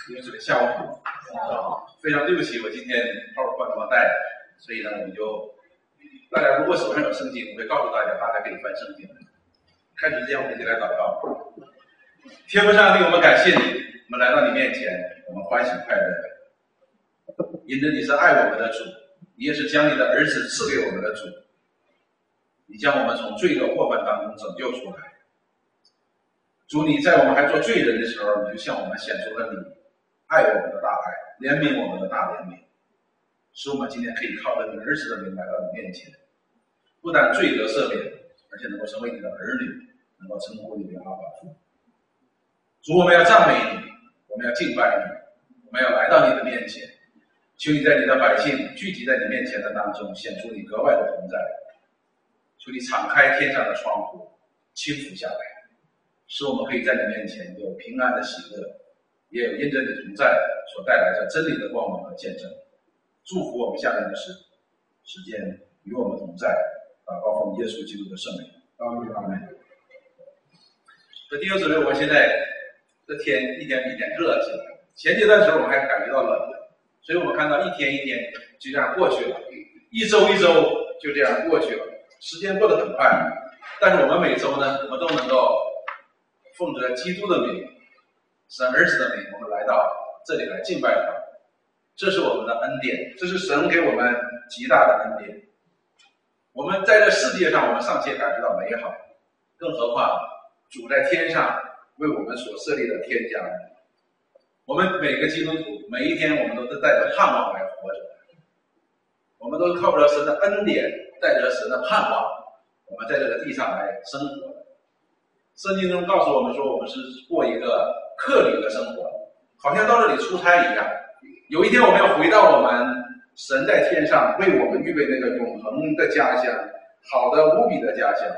因为这个下午好，非常对不起，我今天PowerPoint忘带，所以呢，我们就大家如果手上有圣经，我会告诉大家，大家可以翻圣经。开始之前，我们一起来祷告。天父上帝，我们感谢你，我们来到你面前，我们欢喜快乐，因着你是爱我们的主，你也是将你的儿子赐给我们的主，你将我们从罪恶祸患当中拯救出来。主，你在我们还做罪人的时候，你就向我们显出了你爱我们的大爱，怜悯我们的大怜悯，使我们今天可以靠着你儿子的名来到你面前，不但罪得赦免，而且能够成为你的儿女，能够称呼你为阿爸父。主，我们要赞美你，我们要敬拜你，我们要来到你的面前，求你在你的百姓聚集在你面前的当中显出你格外的同在，求你敞开天上的窗户，倾覆下来，使我们可以在你面前有平安的喜乐，也有因着你同在所带来的真理的光芒和见证。祝福我们下面的时间与我们同在，祷告奉耶稣基督的圣名，阿门。这弟兄姊妹，我们现在这天一天比一天热起来。前阶段的时候我们还感觉到冷的，所以我们看到一天一天就这样过去了，一周一周就这样过去了，时间过得很快。但是我们每周呢，我们都能够奉着基督的名，神儿子的名，我们来到这里来敬拜他，这是我们的恩典，这是神给我们极大的恩典。我们在这世界上，我们尚且感觉到美好，更何况主在天上为我们所设立的天家。我们每个基督徒，每一天我们都是带着盼望来活着，我们都是靠着神的恩典，带着神的盼望，我们在这个地上来生活。圣经中告诉我们说，我们是过一个客旅的生活，好像到这里出差一样。有一天我们要回到我们神在天上为我们预备那个永恒的家乡，好的无比的家乡，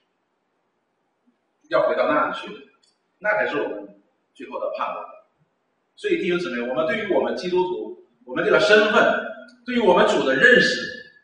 要回到那里去，那才是我们最后的盼望。所以弟兄姊妹，我们对于我们基督徒，我们这个身份，对于我们主的认识，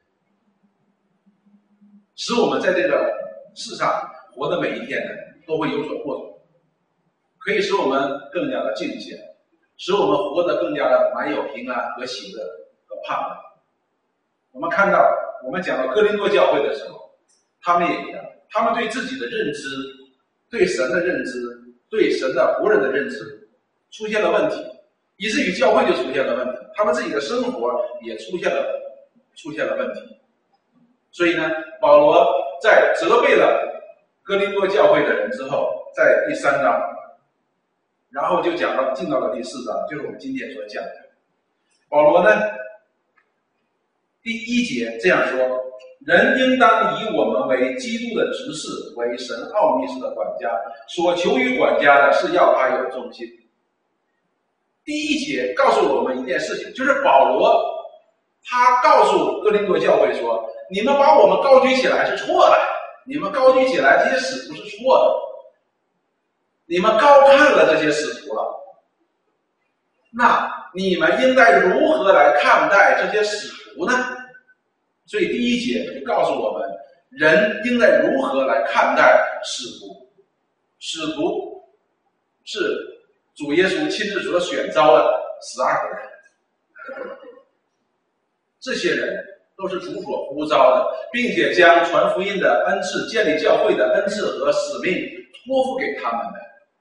使我们在这个世上活的每一天呢，都会有所不同，可以使我们更加的敬虔，使我们活得更加的满有平安和喜乐和盼望。我们看到，我们讲到哥林多教会的时候，他们也一样，他们对自己的认知，对神的认知，对神的仆人的认知出现了问题，以至于教会就出现了问题，他们自己的生活也出现了问题。所以呢，保罗在责备了哥林多教会的人之后，在第3章，然后就进到了第4章，就是我们今天所讲的。保罗呢，第1节这样说：人应当以我们为基督的执事，为神奥秘事的管家，所求于管家的是要他有忠心。第1节告诉我们一件事情，就是保罗他告诉哥林多教会说，你们把我们高举起来是错的，你们高举起来这些使徒是错的，你们高看了这些使徒了，那你们应该如何来看待这些使徒呢？所以第1节就告诉我们，人应该如何来看待使徒。使徒是主耶稣亲自所选召的12个人，这些人都是主所呼召的，并且将传福音的恩赐、建立教会的恩赐和使命托付给他们的。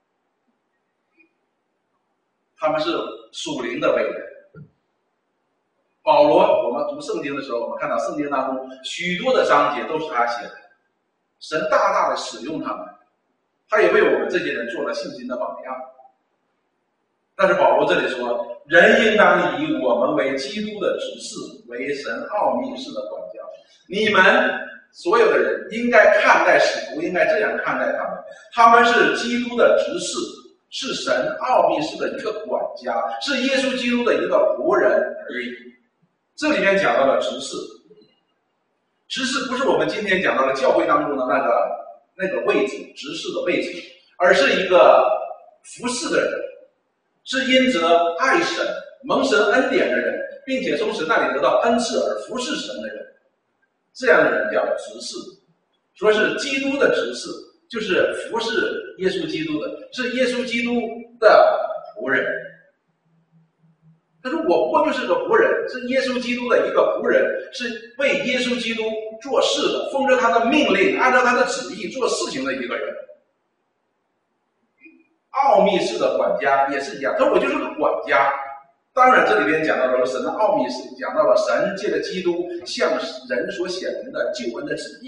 他们是属灵的伟人。保罗，我们读圣经的时候，我们看到圣经当中许多的章节都是他写的，神大大的使用他们，他也为我们这些人做了信心的榜样。但是保罗这里说，人应当以我们为基督的执事，为神奥秘事的管家。你们所有的人应该看待使徒，应该这样看待他们，他们是基督的执事，是神奥秘事的一个管家，是耶稣基督的一个仆人而已。这里面讲到了执事，执事不是我们今天讲到的教会当中的那个位置，执事的位置，而是一个服侍的人，是因着爱神、蒙神恩典的人，并且从神那里得到恩赐而服侍神的人，这样的人叫执事。说是基督的执事，就是服侍耶稣基督的，是耶稣基督的仆人。 他说我不过就是个仆人，是耶稣基督的一个仆人，是为耶稣基督做事的，奉着他的命令，按照他的旨意做事情的一个人。奥秘式的管家也是一样，他说我就是个管家。当然这里边讲到了神的奥秘式，讲到了神借着基督向人所显明的救恩的旨意。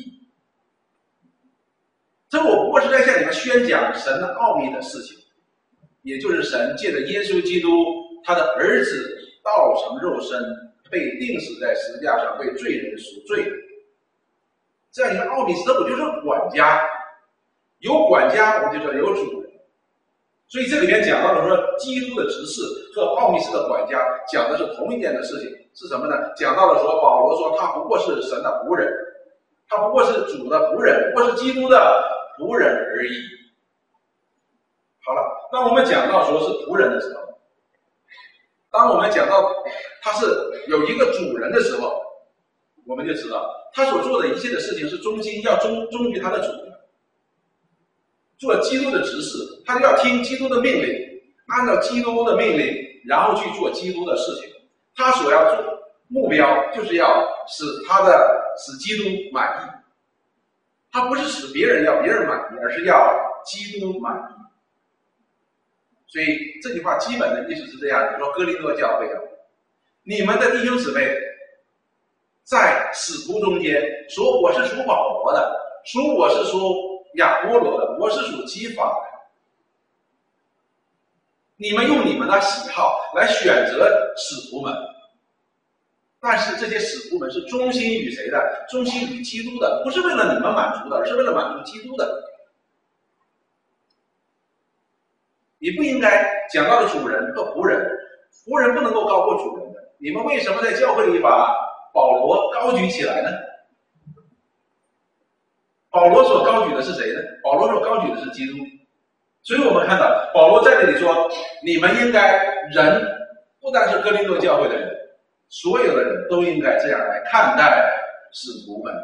这我不过是在向你们宣讲神的奥秘的事情，也就是神借着耶稣基督他的儿子道成肉身，被钉死在十字架上，为罪人赎罪。这样一个奥秘式，这我就是管家。有管家，我们就说有主人。所以这里面讲到了说，基督的执事和奥秘式的管家讲的是同一件的事情，是什么呢？讲到了说，保罗说他不过是神的仆人，他不过是主的仆人，不过是基督的仆人而已。好了，当我们讲到说是仆人的时候，当我们讲到他是有一个主人的时候，我们就知道他所做的一切的事情是忠心，要忠于他的主人。做基督的执事，他就要听基督的命令，按照基督的命令，然后去做基督的事情。他所要做目标就是要使基督满意。他不是使别人要别人满意，而是要基督满意。所以这句话基本的意思是这样的：说哥林多教会啊，你们的弟兄姊妹在使徒中间说我是属保罗的，说我是属亚波罗的，我是属基法的。你们用你们的喜好来选择使徒们，但是这些使徒们是忠心于谁的？忠心于基督的，不是为了你们满足的，而是为了满足基督的。你不应该讲到的主人和仆人，仆人不能够高过主人的。你们为什么在教会里把保罗高举起来呢？保罗所高举的是谁呢？保罗所高举的是基督。所以我们看到保罗在这里说，你们应该人不但是哥林多教会的人，所有的人都应该这样来看待使徒们，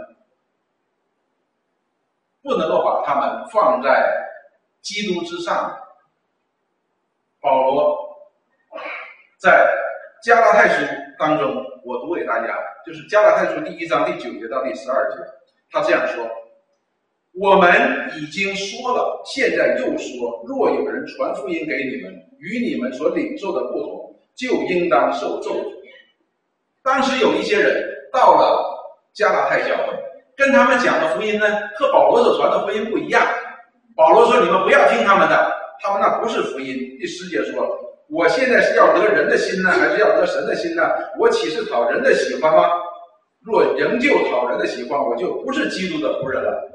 不能够把他们放在基督之上。保罗在加拉太书当中，我读给大家，就是加拉太书第1章第9节到第12节，他这样说：我们已经说了，现在又说，若有人传福音给你们，与你们所领受的不同，就应当受咒诅。当时有一些人到了加拉太教会，跟他们讲的福音呢，和保罗所传的福音不一样。保罗说：你们不要听他们的，他们那不是福音。第10节说：我现在是要得人的心呢，还是要得神的心呢？我岂是讨人的喜欢吗？若仍旧讨人的喜欢，我就不是基督的仆人了。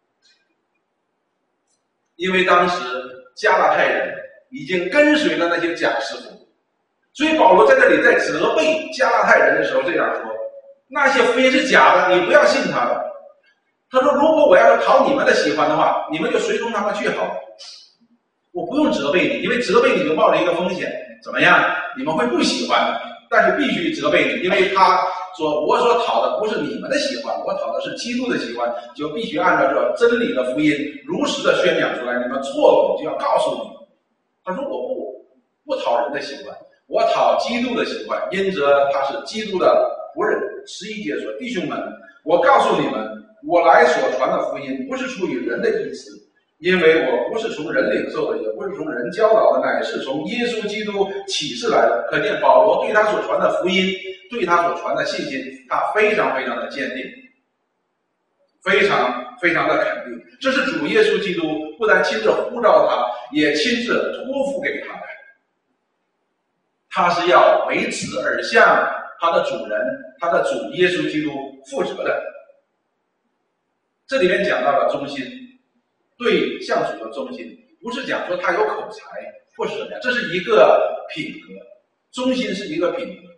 因为当时加拉太人已经跟随了那些假师傅，所以保罗在这里在责备加拉太人的时候这样说：那些福音是假的，你不要信他的。他说：如果我要是讨你们的喜欢的话，你们就随从他们去好了，我不用责备你，因为责备你就冒着一个风险，怎么样？你们会不喜欢的，但是必须责备你，因为他说我所讨的不是你们的喜欢，我讨的是基督的喜欢，就必须按照这真理的福音如实的宣讲出来。你们错了，我就要告诉你。他说我不讨人的喜欢，我讨基督的喜欢，因着他是基督的仆人。11节说：弟兄们，我告诉你们，我来所传的福音不是出于人的意思，因为我不是从人领受的，也不是从人教导的，乃是从耶稣基督启示来的。可见保罗对他所传的福音，对他所传的信心，他非常非常的坚定，非常非常的肯定。这是主耶稣基督不但亲自呼召他，也亲自托付给他的。他是要为此而向他的主人，他的主耶稣基督负责的。这里面讲到了忠心，对向主的忠心，不是讲说他有口才或是怎么样，这是一个品格，忠心是一个品格。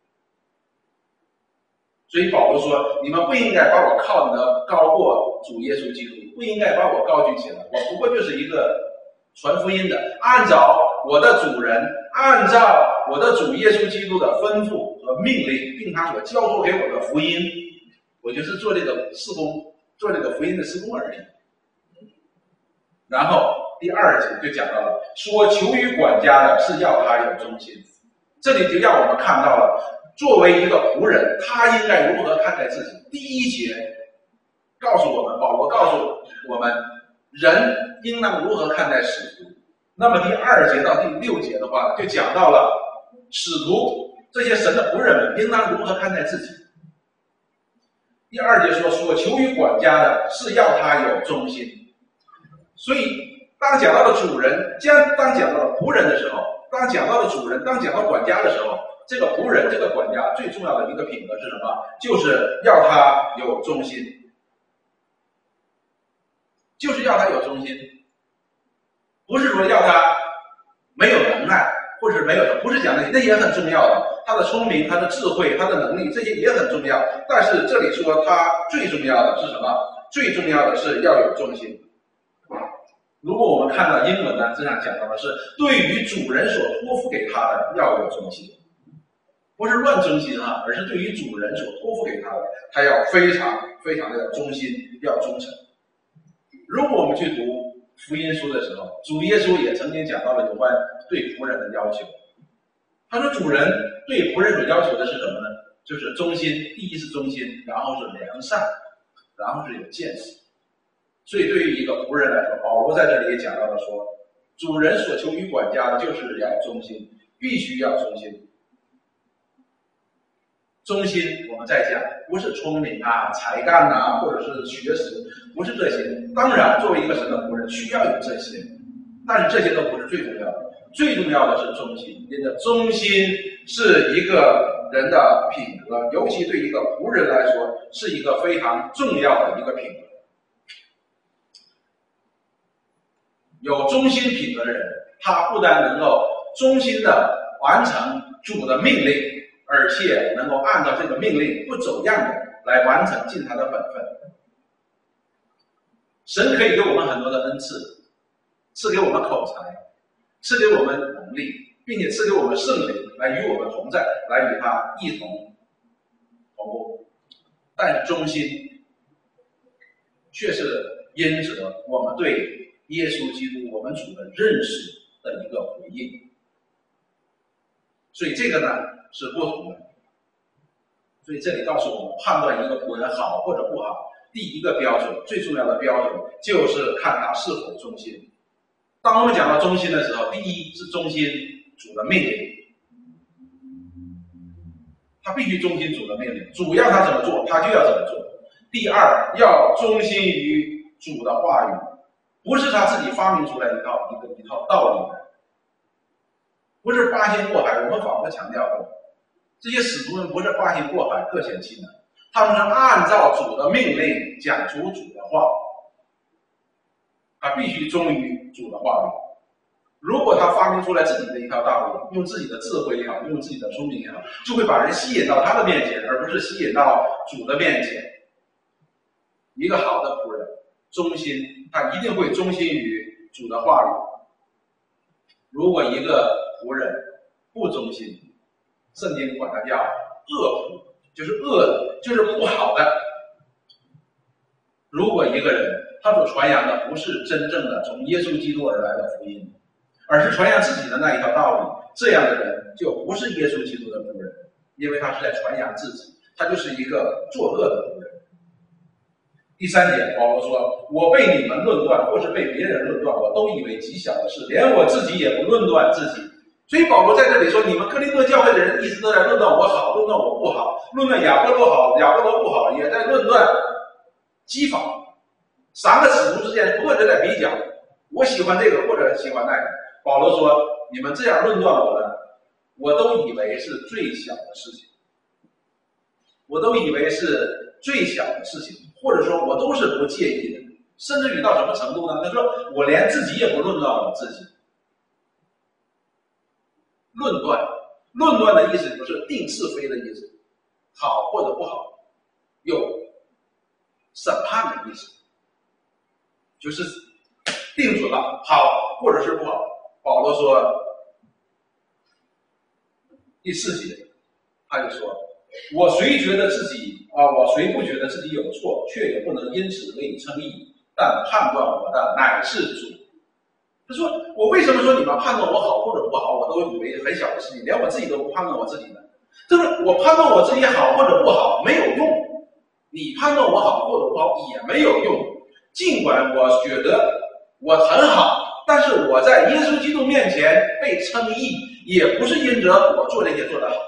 所以保罗说：你们不应该把我靠得高过主耶稣基督，不应该把我高举起来，我不过就是一个传福音的，按照我的主人，按照我的主耶稣基督的吩咐和命令，并他所交托给我的福音，我就是做这个事工，做这个福音的事工而已。然后第2节就讲到了，说求于管家的是要他有忠心。 这里就让我们看到了，作为一个仆人，他应该如何看待自己。第一节告诉我们，保罗告诉我们，人应当如何看待使徒。那么第2节到第6节的话，就讲到了使徒这些神的仆人们应当如何看待自己。第2节说，所求于管家的是要他有忠心。所以当讲到了主人，当讲到了仆人的时候，当讲到了主人，当讲到管家的时候，这个仆人这个管家最重要的一个品格是什么？就是要他有忠心，就是要他有忠心，不是说要他没有能耐，或者是没有，不是讲那也很重要的，他的聪明，他的智慧，他的能力，这些也很重要。但是这里说他最重要的是什么？最重要的是要有忠心。如果我们看到英文呢，这样讲到的是对于主人所托付给他的要有忠心，不是乱忠心啊，而是对于主人所托付给他的，他要非常非常的忠心，要忠诚。如果我们去读福音书的时候，主耶稣也曾经讲到了有关对仆人的要求。他说主人对仆人所要求的是什么呢？就是忠心，第一是忠心，然后是良善，然后是有见识。所以对于一个仆人来说，保罗在这里也讲到了说，主人所求于管家的就是要忠心，必须要忠心。忠心我们在讲不是聪明啊、才干啊，或者是学识，不是这些。当然作为一个神的仆人需要有这些，但是这些都不是最重要的，最重要的是忠心。因为忠心是一个人的品格，尤其对一个仆人来说是一个非常重要的一个品格。有忠心品格的人，他不但能够忠心的完成主的命令，而且能够按照这个命令不走样的来完成尽他的本分。神可以给我们很多的恩赐，赐给我们口才，赐给我们能力，并且赐给我们圣灵来与我们同在，来与他一同同工。但是忠心却是因着我们对耶稣基督我们主的认识的一个回应，所以这个呢是不同的。所以这里告诉我们，判断一个仆人好或者不好，第一个标准，最重要的标准就是看他是否忠心。当我们讲到忠心的时候，第一是忠心主的命令，他必须忠心主的命令，主要他怎么做他就要怎么做。第二，要忠心于主的话语，不是他自己发明出来一套道理，不是八仙过海。我们反复强调过，这些使徒们不是八仙过海各显其能，他们是按照主的命令讲出主的话，他必须忠于主的话语。如果他发明出来自己的一套道理，用自己的智慧也好，用自己的聪明也好，就会把人吸引到他的面前，而不是吸引到主的面前。一个好的仆人忠心，他一定会忠心于主的话语。如果一个仆人不忠心，圣经管他叫恶仆，就是恶的，就是不好的。如果一个人他所传扬的不是真正的从耶稣基督而来的福音，而是传扬自己的那一套道理，这样的人就不是耶稣基督的仆人，因为他是在传扬自己，他就是一个作恶的仆人。第3点，保罗说，我被你们论断，或是被别人论断，我都以为极小的事，连我自己也不论断自己。所以保罗在这里说，你们哥林多教会的人一直都在论断我好，论断我不好，论断亚波罗好，亚波罗不好，也在论断基法。3个使徒之间不断地在比较，我喜欢这个或者喜欢那个。保罗说，你们这样论断我呢，我都以为是最小的事情，我都以为是最小的事情，或者说我都是不介意的。甚至于到什么程度呢？他说我连自己也不论断我自己。论断的意思就是定是非的意思，好或者不好，有审判的意思，就是定准了好或者是不好。保罗说第4节，他就说，我虽觉得自己我虽不觉得自己有错，却也不能因此为你称义，但判断我的乃是主。他说我为什么说你们判断我好或者不好，我都以为很小的事情，连我自己都不判断我自己呢。就是我判断我自己好或者不好没有用，你判断我好或者不好也没有用。尽管我觉得我很好，但是我在耶稣基督面前被称义，也不是因着我做这些做得好，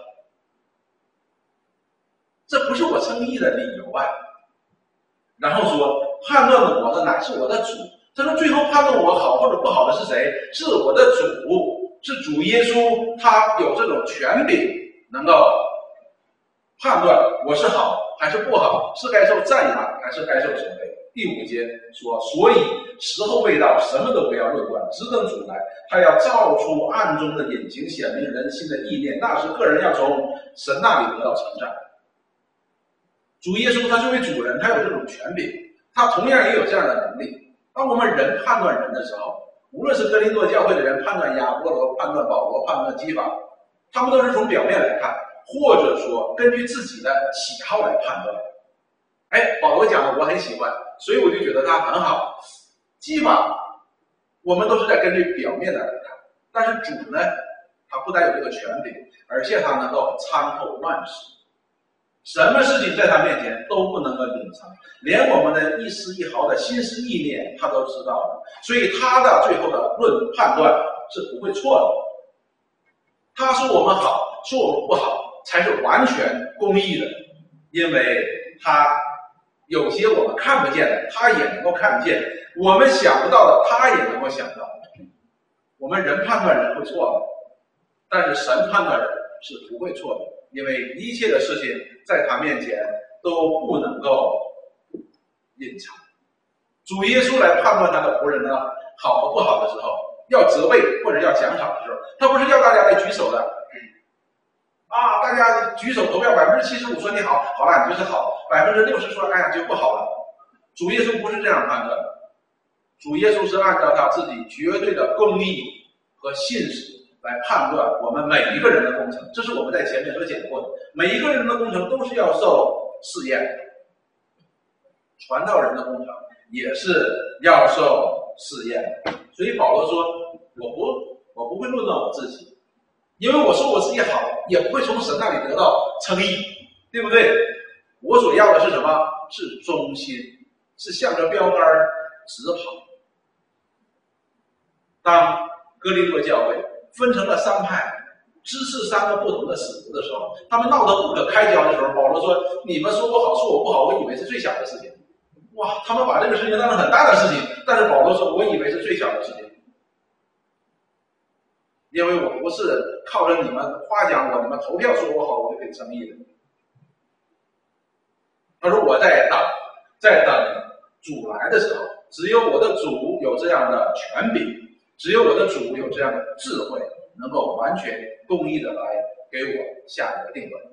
这不是我称义的理由啊。然后说判断了我的乃是我的主，他说最后判断我好或者不好的是谁？是我的主，是主耶稣，他有这种权柄，能够判断我是好还是不好，是该受赞扬还是该受责备。第5节说，所以时候未到，什么都不要论断，只等主来，他要照出暗中的隐情，显明人心的意念，那时个人要从神那里得到称赞。主耶稣他作为主人，他有这种权柄，他同样也有这样的能力。当我们人判断人的时候，无论是哥林多教会的人判断亚波罗、判断保罗、判断基法，他们都是从表面来看，或者说根据自己的喜好来判断。保罗讲的我很喜欢，所以我就觉得他很好。基法我们都是在根据表面的来看，但是主呢，他不但有这个权柄，而且他能够参透万事，什么事情在他面前都不能够隐藏，连我们的一丝一毫的心思意念他都知道的，所以他的最后的判断是不会错的。他说我们好，说我们不好，才是完全公义的，因为他有些我们看不见的，他也能够看见；我们想不到的，他也能够想到。我们人判断人会错的，但是神判断人是不会错的，因为一切的事情在他面前都不能够隐藏。主耶稣来判断他的仆人呢好和不好的时候，要责备或者要奖赏的时候，他不是要大家来举手的大家举手投票75%说你好，好了，你就是好；60%说哎呀就不好了。主耶稣不是这样判断的，主耶稣是按照他自己绝对的公义和信实来判断我们每一个人的工程。这是我们在前面所讲过的，每一个人的工程都是要受试验的，传道人的工程也是要受试验的。所以保罗说我不会论断我自己，因为我说我自己好，也不会从神那里得到称义，对不对？我所要的是什么？是忠心，是向着标杆直跑。当哥林多教会分成了3派，支持3个不同的使徒的时候，他们闹得不可开交的时候，保罗说你们说我好，说我不好，我以为是最小的事情。哇，他们把这个事情当成很大的事情，但是保罗说我以为是最小的事情，因为我不是靠着你们夸奖我，你们投票说我好，我就可以称义的。他说我在等主来的时候，只有我的主有这样的权柄，只有我的主有这样的智慧，能够完全公义的来给我下一个定论。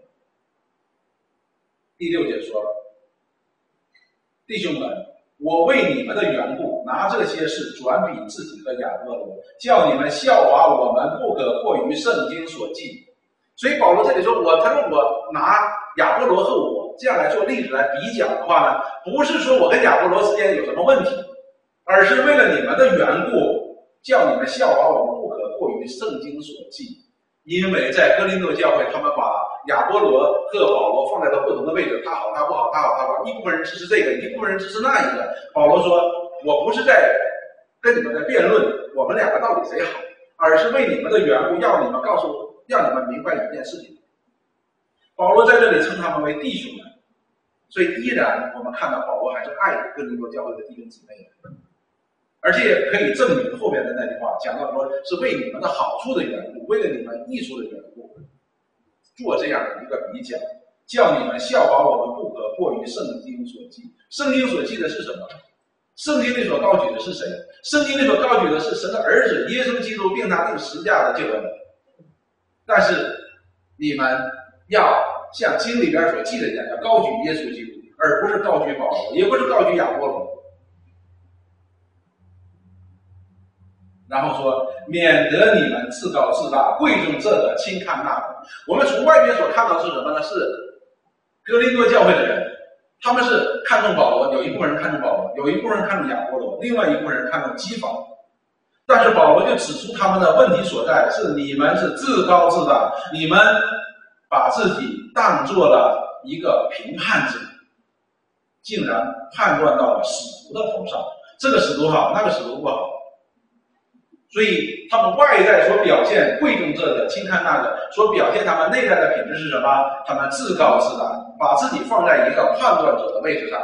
第6节说了，弟兄们，我为你们的缘故，拿这些事转比自己和亚波罗，叫你们效法我们，不可过于圣经所记。所以保罗这里说他说我拿亚波罗和我这样来做例子来比较的话呢，不是说我跟亚波罗之间有什么问题，而是为了你们的缘故，叫你们效法我们，不可过于圣经所记。因为在哥林多教会，他们把亚波罗和保罗放在了不同的位置，他好他不好，他好他不好，一部分人支持这个，一部分人支持那一个。保罗说我不是在跟你们在辩论我们2个到底谁好，而是为你们的缘故，要你们明白一件事情。保罗在这里称他们为弟兄们，所以依然我们看到保罗还是爱哥林多教会的弟兄姊妹的，而且也可以证明后面的那句话，讲到说是为你们的好处的缘故，为了你们益处的缘故，做这样的一个比较，叫你们效法我们，不可过于圣经所记。圣经所记的是什么？圣经里所高举的是谁？圣经里所高举的是神的儿子耶稣基督，并他定十字架的救恩。但是你们要像经里边所记的一样，要高举耶稣基督，而不是高举保罗，也不是高举亚波罗。然后说，免得你们自高自大，贵重这个，轻看那个。我们从外面所看到的是什么呢？是哥林多教会的人，他们是看重保罗，有一部分人看重保罗，有一部分人看重亚波罗，另外一部分人看重基法。 但是保罗就指出他们的问题所在是你们是自高自大，你们把自己当作了一个评判者，竟然判断到了使徒的头上，这个使徒好，那个使徒不好。所以他们外在所表现贵重这个，轻看那个，所表现他们内在的品质是什么？他们自高自大，把自己放在一个判断者的位置上。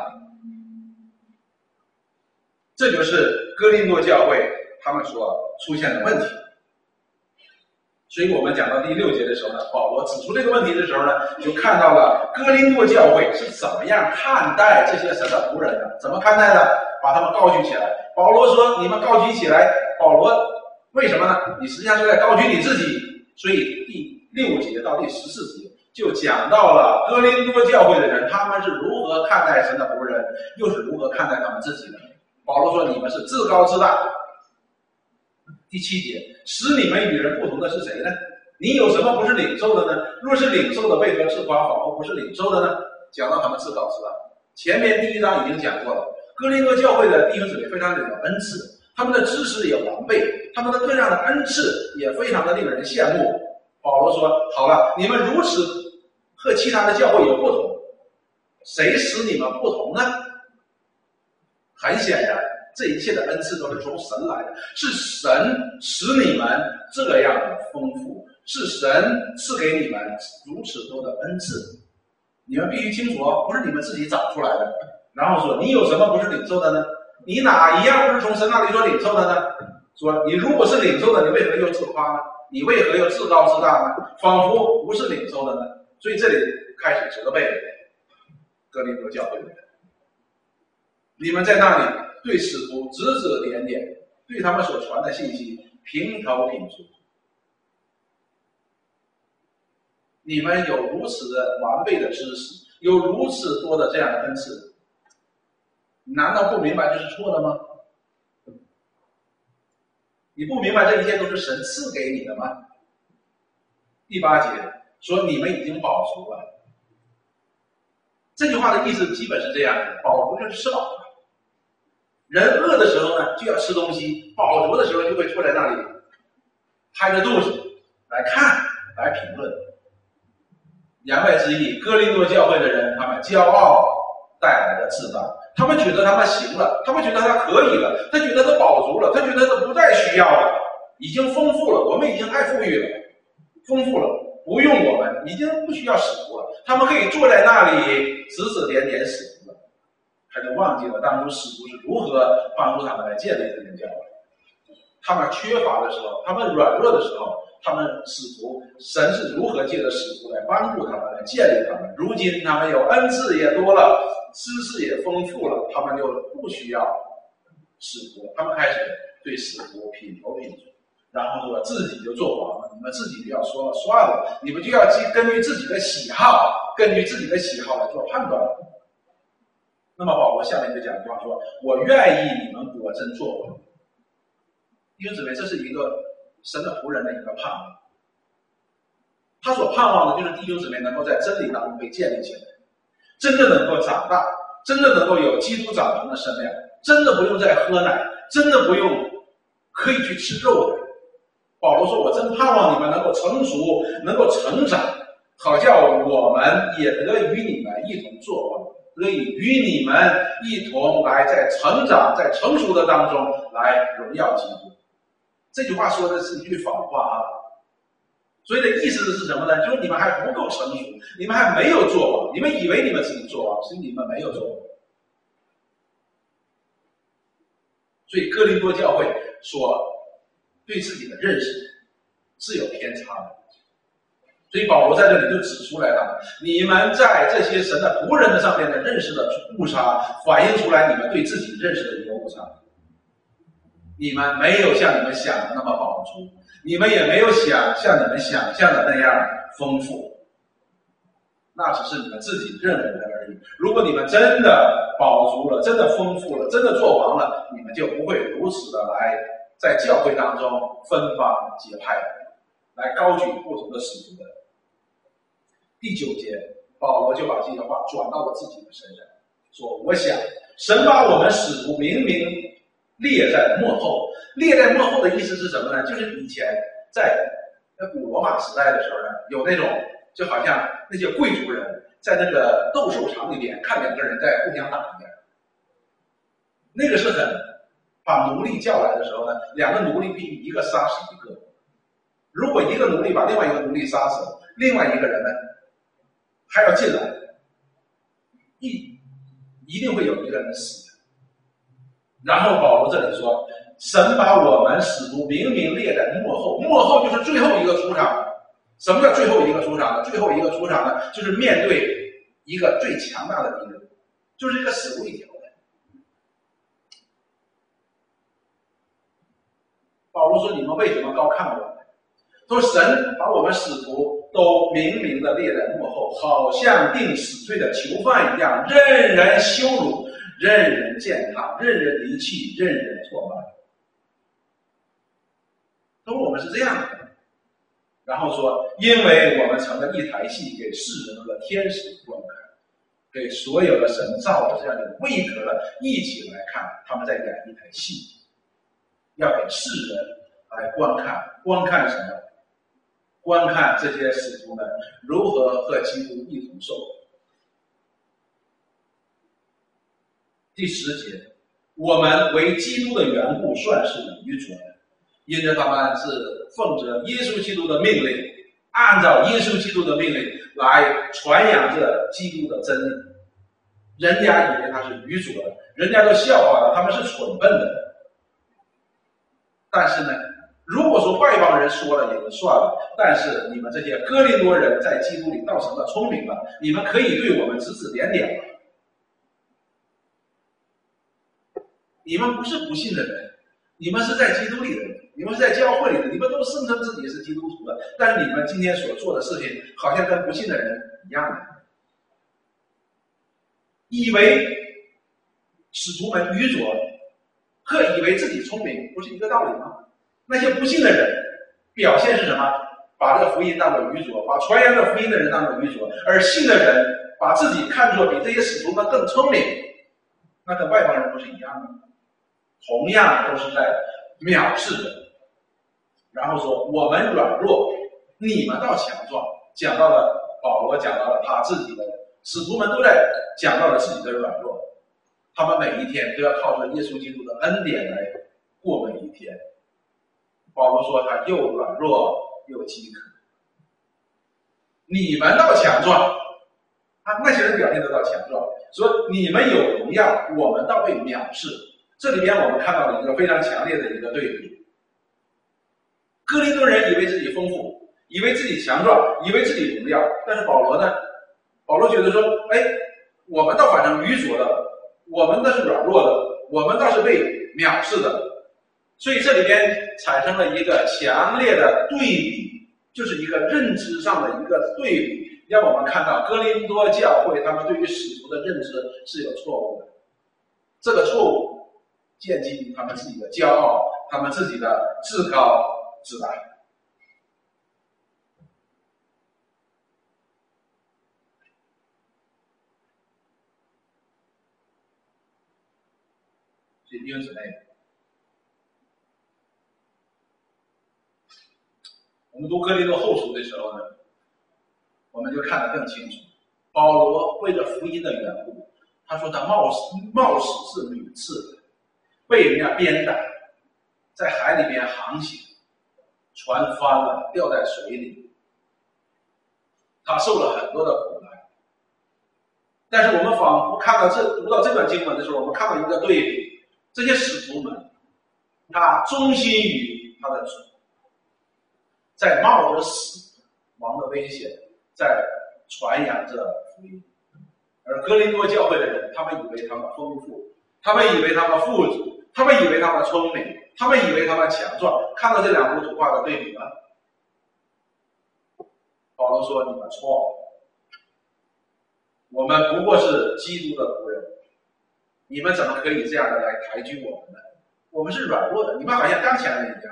这就是哥林多教会他们所出现的问题。所以我们讲到第6节的时候呢，保罗指出这个问题的时候呢，就看到了哥林多教会是怎么样看待这些神的仆人的，怎么看待的？把他们高举起来。保罗说你们高举起来，保罗为什么呢？你实际上是在高举你自己。所以第6节到第14节就讲到了哥林多教会的人，他们是如何看待神的仆人，又是如何看待他们自己的。保罗说你们是自高自大。第7节，使你们与人不同的是谁呢？你有什么不是领受的呢？若是领受的，为何自夸，仿佛不是领受的呢？讲到他们自高自大。前面第1章已经讲过了，哥林多教会的弟兄姊妹非常的有恩赐，他们的知识也完备，他们的各样的恩赐也非常的令人羡慕。保罗说好了，你们如此和其他的教会有不同，谁使你们不同呢？很显然这一切的恩赐都是从神来的，是神使你们这样的丰富，是神赐给你们如此多的恩赐。你们必须清楚哦，不是你们自己找出来的。然后说你有什么不是领受的呢？你哪一样不是从神那里所领受的呢？说你如果是领受的，你为何又自夸呢？你为何又自高自大呢？仿佛不是领受的呢？所以这里开始责备哥林多教会的人，你们在那里对使徒指指点点，对他们所传的信息评头品足。你们有如此的完备的知识，有如此多的这样的恩赐，难道不明白这是错的吗？你不明白这一切都是神赐给你的吗？第8节说你们已经饱足了。这句话的意思基本是这样的，饱足就是吃饱了。人饿的时候呢，就要吃东西，饱足的时候就会坐在那里拍着肚子来看来评论。言外之意，哥林多教会的人他们骄傲带来的自大，他们觉得他们行了，他们觉得他可以了，他觉得他饱足了，他觉得他不再需要了，已经丰富了，我们已经太富裕了，丰富了，不用我们，已经不需要使徒了，他们可以坐在那里指指点点使徒了。他就忘记了当初使徒是如何帮助他们来建立这间教会。他们缺乏的时候，他们软弱的时候，他们使徒，神是如何借着使徒来帮助他们，来建立他们。如今他们有恩赐也多了，知识也丰富了，他们就不需要使徒，他们开始对使徒品头品足，然后说自己就做王了，你们自己就要说了算了，你们就要根据自己的喜好，根据自己的喜好来做判断。那么保罗下面就讲一句话说，我愿意你们果真做王。弟兄姊妹，这是一个神的仆人的一个盼望，他所盼望的就是弟兄姊妹能够在真理当中被建立起来，真的能够长大，真的能够有基督长成的身量，真的不用再喝奶，真的不用可以去吃肉的。保罗说，我真盼望你们能够成熟，能够成长，好叫我们也得与你们一同作王，得以与你们一同来在成长在成熟的当中来荣耀基督。这句话说的是一句反话啊，所以的意思是什么呢？就是你们还不够成熟，你们还没有做王，你们以为你们自己做王，实际你们没有做王。所以哥林多教会所对自己的认识是有偏差的，所以保罗在这里就指出来了，你们在这些神的仆人的上面的认识的误差，反映出来你们对自己认识的一个误差。你们没有像你们想的那么饱足，你们也没有像你们想象的那样丰富，那只是你们自己认为的而已。如果你们真的饱足了，真的丰富了，真的做王了，你们就不会如此的来在教会当中分帮结派，来高举不同的使徒的。第9节，保罗就把这些话转到了自己的身上，说：我想神把我们使徒明明列在幕后。列在幕后的意思是什么呢？就是以前在古罗马时代的时候呢，有那种就好像那些贵族人在那个斗兽场里边看两个人在互相打一样，那个是很把奴隶叫来的时候呢，两个奴隶必须一个杀死一个。如果一个奴隶把另外一个奴隶杀死，另外一个人呢还要进来，一定会有一个人死的。然后保罗这里说，神把我们使徒明明列在幕后，幕后就是最后一个出场。什么叫最后一个出场呢？最后一个出场呢，就是面对一个最强大的敌人，就是一个死路一条的。保罗说：“你们为什么高看我们？”说神把我们使徒都明明的列在幕后，好像定死罪的囚犯一样，任人羞辱，任人践踏，任人离弃，任人挫败。说我们是这样的。然后说，因为我们成了一台戏，给世人和天使观看，给所有的神造的这样的位格的一起来看，他们在演一台戏，要给世人来观看。观看什么？观看这些使徒们如何和基督一同受苦。第10节，我们为基督的缘故算是愚拙的，因着他们是奉着耶稣基督的命令，按照耶稣基督的命令来传扬着基督的真理。人家以为他是愚拙的，人家都笑话了，他们是蠢笨的。但是呢，如果说外邦人说了也就算了，但是你们这些哥林多人在基督里倒成了聪明了，你们可以对我们指指点点了。你们不是不信的人，你们是在基督里的人，你们是在教会里的，你们都声称自己是基督徒的，但是你们今天所做的事情好像跟不信的人一样的，以为使徒们愚拙和以为自己聪明不是一个道理吗？那些不信的人表现是什么？把这个福音当作愚拙，把传扬这福音的人当作愚拙，而信的人把自己看作比这些使徒们更聪明，那跟外邦人不是一样的吗？同样都是在藐视人。然后说我们软弱，你们倒强壮。讲到了保罗，讲到了他自己的，使徒们都在讲到了自己的软弱，他们每一天都要靠着耶稣基督的恩典来过每一天。保罗说他又软弱又饥渴，你们倒强壮。那些人表现得到强壮，说你们有荣耀，我们倒被藐视。这里边我们看到了一个非常强烈的一个对比。哥林多人以为自己丰富，以为自己强壮，以为自己荣耀，但是保罗呢？保罗觉得说，我们倒反正愚拙的，我们倒是软弱的，我们倒是被藐视的。所以这里边产生了一个强烈的对比，就是一个认知上的一个对比，让我们看到哥林多教会他们对于使徒的认知是有错误的。这个错误建基于他们自己的骄傲，他们自己的自高自大。所以弟兄姊妹，我们读哥林多后书的时候呢，我们就看得更清楚。保罗为了福音的缘故，他说他冒死是屡次的，被人家鞭打，在海里面航行，船翻了，掉在水里，他受了很多的苦难。但是我们仿佛看到读到这段经文的时候，我们看到一个对比，这些使徒们，他忠心于他的主，在冒着死亡的危险，在传扬着福音。而哥林多教会的人，他们以为他们丰富，他们以为他们富足，他们以为他们聪明，他们以为他们强壮。看到这两幅图画的对比吗？保罗说：“你们错了，我们不过是基督的仆人，你们怎么可以这样的来抬举我们呢？我们是软弱的，你们好像刚强人一样。”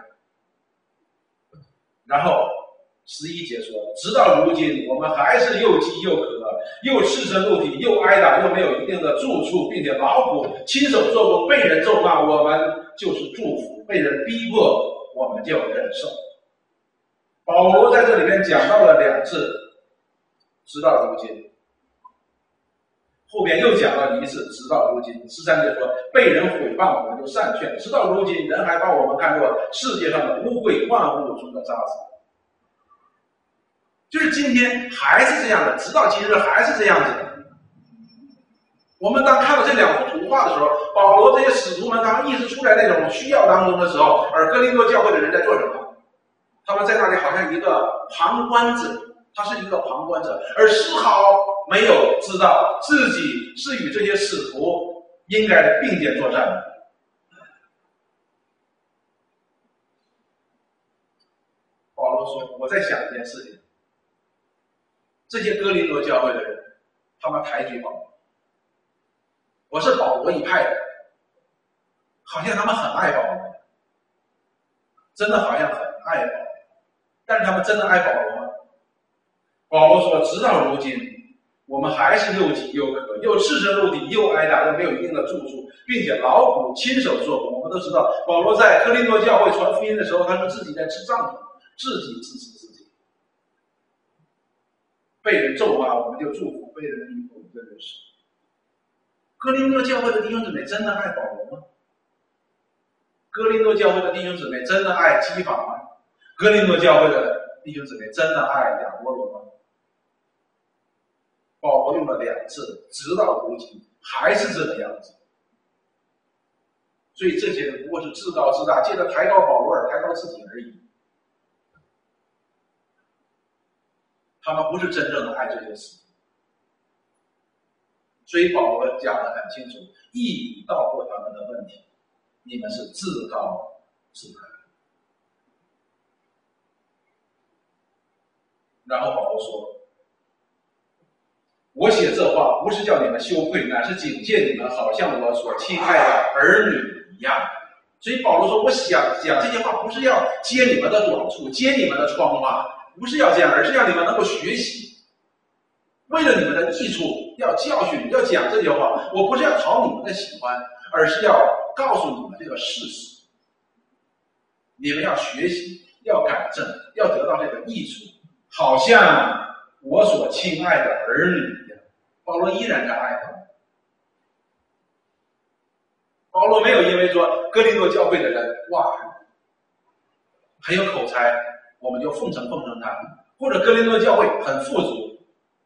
然后11节说：“直到如今，我们还是又饥又渴， 了，又赤身露体，又挨打，又没有一定的住处，并且劳苦亲手做工，被人咒骂，我们就是祝福；被人逼迫，我们就忍受。保罗在这里面讲到了2次，直到如今。后边又讲了一次，直到如今。13节说，被人毁谤，我们就善劝；直到如今，人还把我们看作世界上的污秽，万物中的渣滓。就是今天还是这样的，直到今日还是这样子的。我们当看到这2幅图画的时候，保罗这些使徒们他们一直处在那种需要当中的时候，而哥林多教会的人在做什么？他们在那里好像一个旁观者，他是一个旁观者，而丝毫没有知道自己是与这些使徒应该并肩作战的。保罗说：“我在想一件事情，这些哥林多教会的人，他们抬举保罗，我是保罗一派的，好像他们很爱保罗，真的好像很爱保罗，但是他们真的爱保罗吗？”保罗说：“直到如今，我们还是又饥又渴，又赤身露体，又挨打，又没有一定的住处，并且劳苦亲手做工。”我们都知道，保罗在哥林多教会传福音的时候，他是自己在支帐篷，自己支持自己。被人咒骂，我们就祝福；被人逼迫，我们就忍受。哥林多教会的弟兄姊妹真的爱保罗吗？哥林多教会的弟兄姊妹真的爱基法吗？哥林多教会的弟兄姊妹真的爱亚波罗吗？保罗用了2次，直到如今还是这个样子。所以这些人不过是自高自大，借着抬高保罗而抬高自己而已。他们不是真正的爱这件事。所以保罗讲得很清楚，一语道破他们的问题：你们是自高自大。然后保罗说：“我写这话不是叫你们羞愧，乃是警戒你们，好像我所亲爱的儿女一样。”所以保罗说：“我想讲这些话，不是要揭你们的短处，揭你们的疮疤，不是要这样，而是让你们能够学习，为了你们的益处，要教训，要讲这些话。我不是要讨你们的喜欢，而是要告诉你们这个事实。你们要学习，要改正，要得到这个益处，好像我所亲爱的儿女一样。”保罗依然在爱他们。保罗没有因为说哥林多教会的人哇很有口才，我们就奉承他，或者哥林多教会很富足，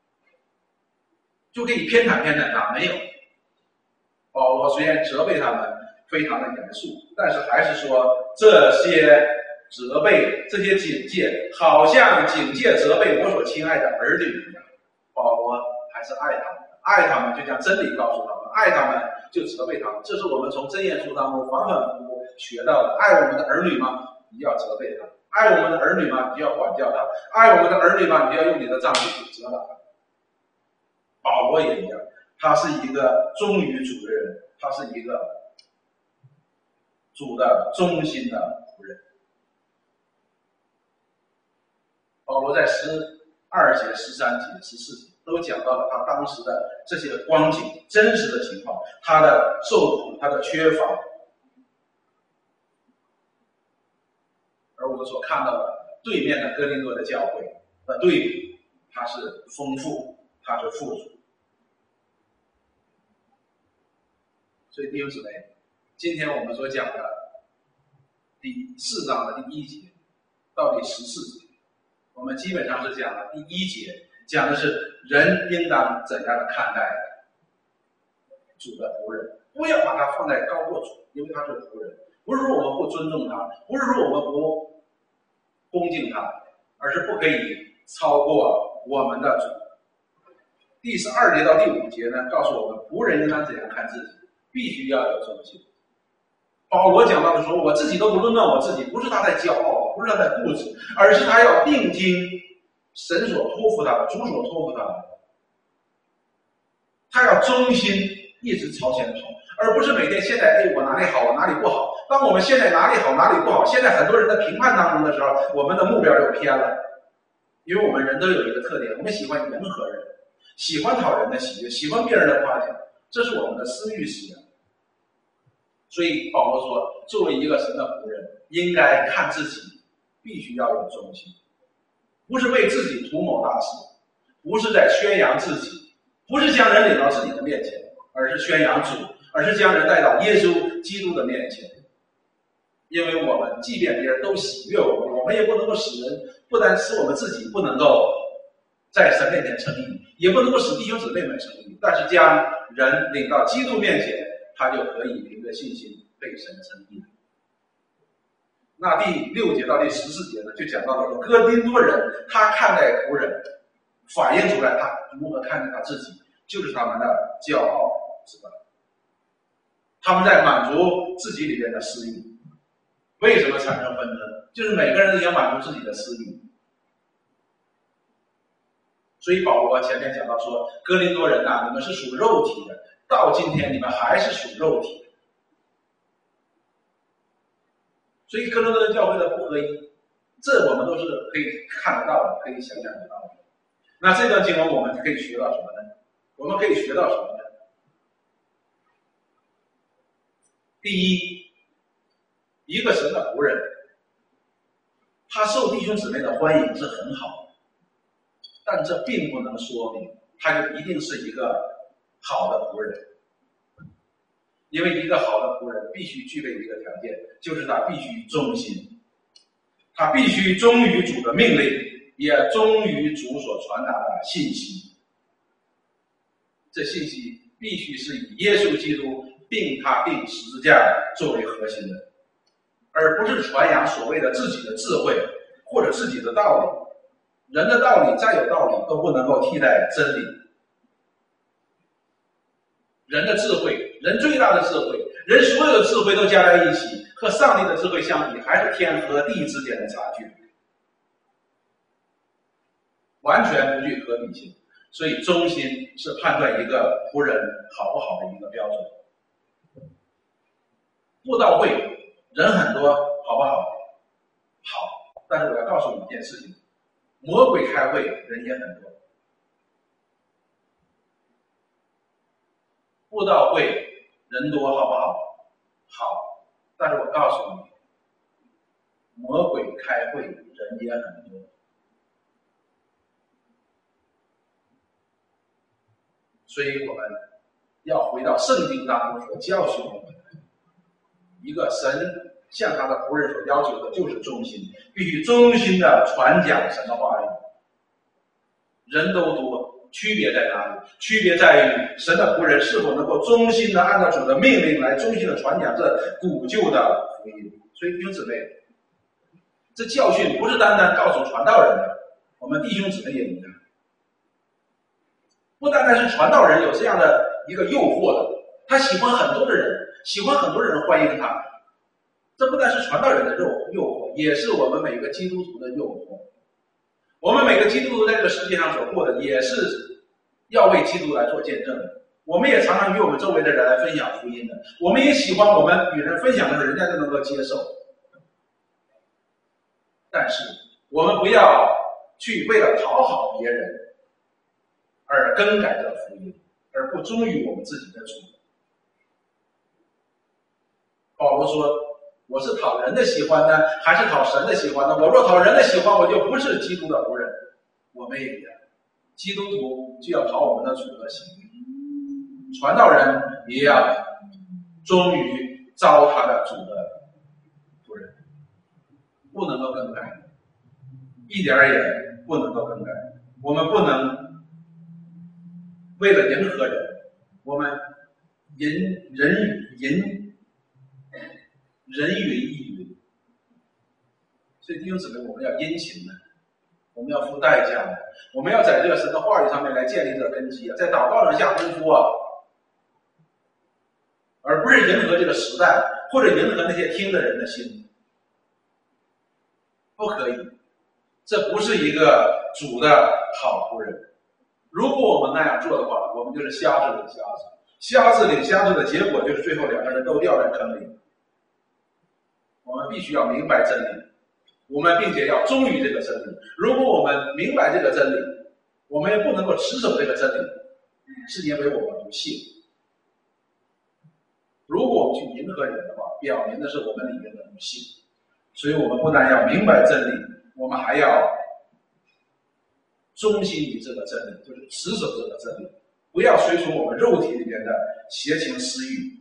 就可以偏袒他。没有。保罗虽然责备他们非常的严肃，但是还是说这些责备、这些警戒，好像警戒责备我所亲爱的儿女一样。保罗还是爱他们，爱他们就将真理告诉他们，爱他们就责备他们。这是我们从箴言书当中反反复复学到的。爱我们的儿女吗？你要责备他；爱我们的儿女吗？你要管教他；爱我们的儿女吗？你要用你的杖去指责他。保罗也一样，他是一个忠于主的人，他是一个主的忠心的仆人。保罗在12节、13节、14节都讲到了他当时的这些光景、真实的情况，他的受苦、他的缺乏。而我们所看到的对面的哥林多的教会的对比，它是丰富，它是富足。所以弟兄姊妹，今天我们所讲的第4章的第1节到第14节，我们基本上是讲了第1节，讲的是人应当怎样的看待主的仆人，不要把他放在高过主，因为他是仆人。不是说我们不尊重他，不是说我们不恭敬他，而是不可以超过我们的主。第12节到第5节呢，告诉我们仆人应当怎样看自己，必须要有忠心。保罗讲到的时候，我自己都不论断我自己，不是他在骄傲，不是他在固执，而是他要定睛神所托付他的，主所托付他的，他要忠心一直朝前跑，而不是每天现在我哪里好，我哪里不好。当我们现在哪里好，哪里不好，现在很多人在评判当中的时候，我们的目标就偏了。因为我们人都有一个特点，我们喜欢迎合人， 喜欢讨人的喜悦，喜欢别人的夸奖，这是我们的私欲使然。所以保罗说，作为一个神的仆人，应该看自己，必须要有忠心，不是为自己图谋大事，不是在宣扬自己，不是将人领到自己的面前，而是宣扬主，而是将人带到耶稣基督的面前。因为我们即便别人都喜悦我们，我们也不能够使人，不单使我们自己不能够在神面前称义，也不能够使弟兄姊妹们称义，但是将人领到基督面前，他就可以凭着信心被神称义。那第6节到第14节呢，就讲到了说，哥林多人他看待仆人，反映出来他如何看待他自己，就是他们的骄傲之本。他们在满足自己里边的私欲。为什么产生纷争？就是每个人都想满足自己的私欲。所以保罗前面讲到说，哥林多人啊，你们是属肉体的，到今天你们还是属肉体的。所以哥林多人教会的不合一，这我们都是可以看得到的，可以想象得到的。那这段经文我们可以学到什么呢？我们可以学到什么呢？第一，一个神的仆人，他受弟兄姊妹的欢迎是很好的，但这并不能说明他就一定是一个好的仆人。因为一个好的仆人必须具备一个条件，就是他必须忠心，他必须忠于主的命令，也忠于主所传达的信息。这信息必须是以耶稣基督并他钉十字架作为核心的，而不是传扬所谓的自己的智慧或者自己的道理。人的道理再有道理都不能够替代真理。人的智慧，人最大的智慧，人所有的智慧都加在一起，和上帝的智慧相比，还是天和地之间的差距，完全不具可比性。所以忠心是判断一个仆人好不好的一个标准。布道会人很多，好不好？好，但是我要告诉你一件事情，魔鬼开会人也很多。布道会人多好不好？好，但是我告诉你，魔鬼开会人也很多。所以我们要回到圣经当中所教训我们的，一个神向他的仆人所要求的就是忠心，必须忠心的传讲神的话语。人都多，区别在哪里？区别在于神的仆人是否能够忠心的按照主的命令来忠心的传讲这古旧的福音。所以弟兄姊妹，这教训不是单单告诉传道人的，我们弟兄姊妹也一样。不单单是传道人有这样的一个诱惑的，他喜欢很多的人，喜欢很多人欢迎他。这不单是传道人的诱惑，也是我们每个基督徒的诱惑。我们每个基督徒在这个世界上所过的，也是要为基督来做见证的。我们也常常与我们周围的人来分享福音的，我们也喜欢我们与人分享的时候，人家就能够接受。但是我们不要去为了讨好别人而更改这福音，而不忠于我们自己的主。保罗说，我是讨人的喜欢呢，还是讨神的喜欢呢？我若讨人的喜欢，我就不是基督的仆人。我们也一样，基督徒就要讨我们的主的喜悦，传道人也要忠于招他的主的仆人，不能够更改，一点也不能够更改。我们不能为了迎合人，我们人云亦云。所以弟兄姊妹，我们要殷勤的，我们要付代价的，我们要在这个神的话语上面来建立这个根基啊，在祷告上下功夫啊，而不是迎合这个时代，或者迎合那些听的人的心，不可以。这不是一个主的好仆人。如果我们那样做的话，我们就是瞎子领瞎子，瞎子领瞎子的结果就是最后两个人都掉在坑里。我们必须要明白真理，我们并且要忠于这个真理。如果我们明白这个真理， 我们也不能够持守这个真理，是因为我们不信。如果我们去迎合人的话，表明的是我们里面的不信。所以我们不但要明白真理，我们还要忠心于这个真理，就是持守这个真理，不要随从我们肉体里面的邪情私欲。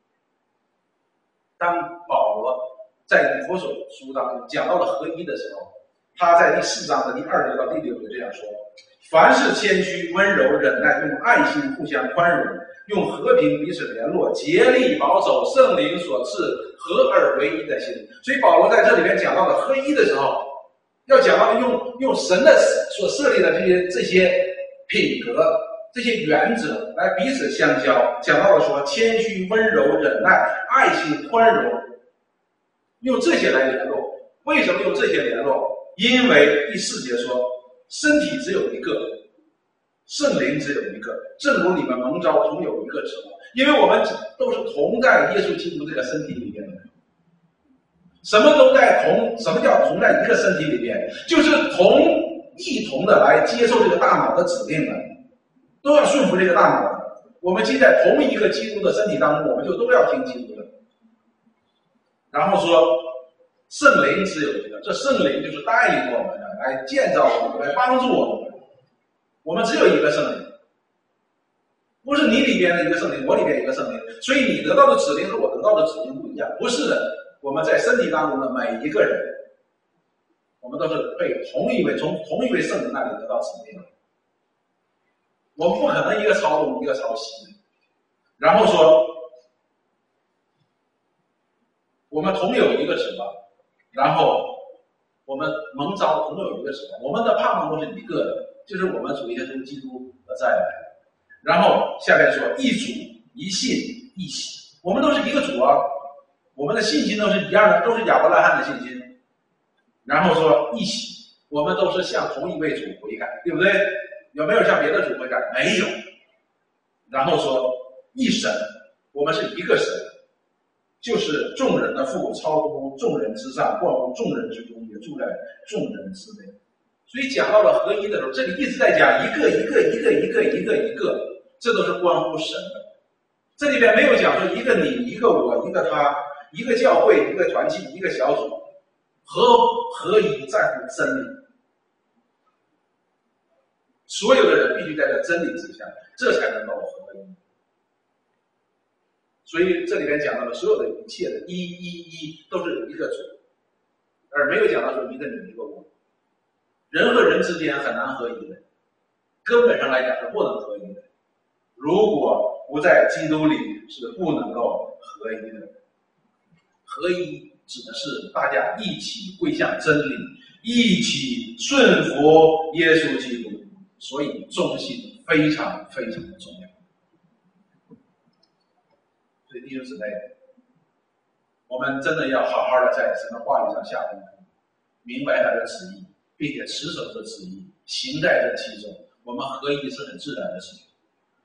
当保罗在以弗所书当中讲到了合一的时候，他在第4章的第2节到第6节这样说：凡是谦虚、温柔、忍耐，用爱心互相宽容，用和平彼此联络，竭力保守圣灵所赐合而为一的心。所以保罗在这里面讲到的合一的时候，要讲到用神的所设立的这些品格、这些原则来彼此相交，讲到了说谦虚、温柔、忍耐、爱心、宽容，用这些来联络。为什么用这些联络？因为第4节说，身体只有一个，圣灵只有一个，正如你们蒙召同有一个指望。因为我们都是同在耶稣基督这个身体里面的，什么都在同，什么叫同在一个身体里面？就是一同的来接受这个大脑的指令的，都要顺服这个大脑的。我们既在同一个基督的身体当中，我们就都要听基督的。然后说圣灵只有一个，这圣灵就是带领我们的，来建造我们，来帮助我们的。我们只有一个圣灵，不是你里边的一个圣灵，我里边一个圣灵，所以你得到的指令和我得到的指令不一样。不是的，我们在身体当中的每一个人，我们都是被从同一位圣灵那里得到指令的。我们不可能一个抄东一个抄西。然后说我们同有一个指望，然后我们蒙召同有一个指望，我们的盼望都是一个的，就是我们主耶稣基督的再来。然后下面说一主一信一喜，我们都是一个主啊，我们的信心都是一样的，都是亚伯拉罕的信心。然后说一喜，我们都是向同一位主悔改，对不对？有没有向别的主悔改？没有。然后说一神，我们是一个神，就是众人的父，超乎众人之上，贯乎众人之中，也住在众人之内。所以讲到了合一的时候，这里一直在讲一个，这都是关乎神的。这里边没有讲说一个你，一个我，一个他，一个教会，一个团契，一个小组，合一在乎真理。所有的人必须在这真理之下，这才能够合一。所以这里边讲到了所有的一切的一都是一个主，而没有讲到说一个你一个我。人和人之间很难合一的，根本上来讲是不能合一的。如果不在基督里，是不能够合一的。合一指的是大家一起归向真理，一起顺服耶稣基督。所以忠心非常非常的重要。所以弟兄姊妹，我们真的要好好的在神的话语上下功夫，明白他的旨意，并且持守这旨意，行在这其中。我们合一是很自然的事情。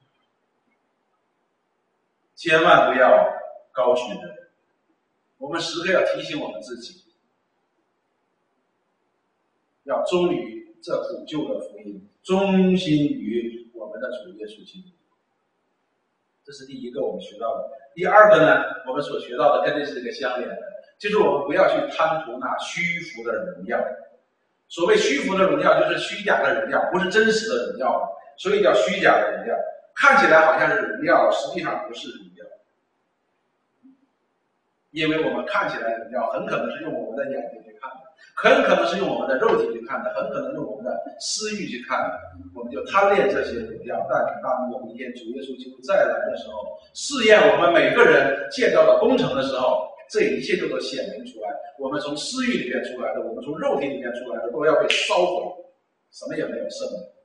千万不要高举人，我们时刻要提醒我们自己，要忠于这补救的福音，忠心于我们的主耶稣基督。这是第一个我们学到的。第二个呢，我们所学到的跟这是一个相连的，就是我们不要去贪图那虚浮的荣耀。所谓虚浮的荣耀，就是虚假的荣耀，不是真实的荣耀，所以叫虚假的荣耀。看起来好像是荣耀，实际上不是荣耀。因为我们看起来荣耀，很可能是用我们的眼睛去看的，很可能是用我们的肉体去看的，很可能用我们的私欲去看的。我们就贪恋这些荣耀，但当有一天主耶稣基督再来的时候，试验我们每个人建造的工程的时候，这一切就都显明出来。我们从私欲里面出来的，我们从肉体里面出来的，都要被烧毁，什么也没有剩的。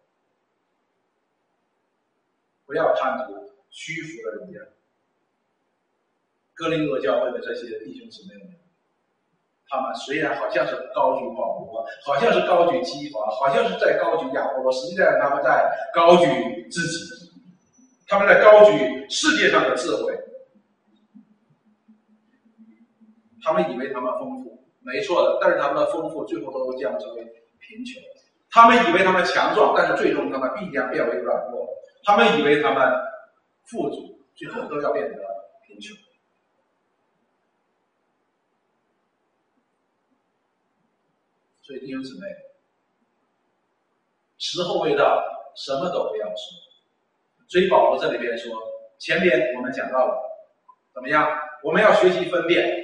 不要贪图虚浮的荣耀。哥林多教会的这些弟兄姊妹们，他们虽然好像是高举保罗，好像是高举基法，好像是在高举亚波罗，实际上他们在高举自己，他们在高举世界上的智慧。他们以为他们丰富，没错的，但是他们的丰富最后都将成为贫穷。 他们以为他们强壮，但是最终他们必将变为软弱；他们以为他们富足，最后都要变得贫穷。所以弟兄姊妹，时候未到，什么都不要说。所以保罗这里边说，前边我们讲到了，怎么样？我们要学习分辨，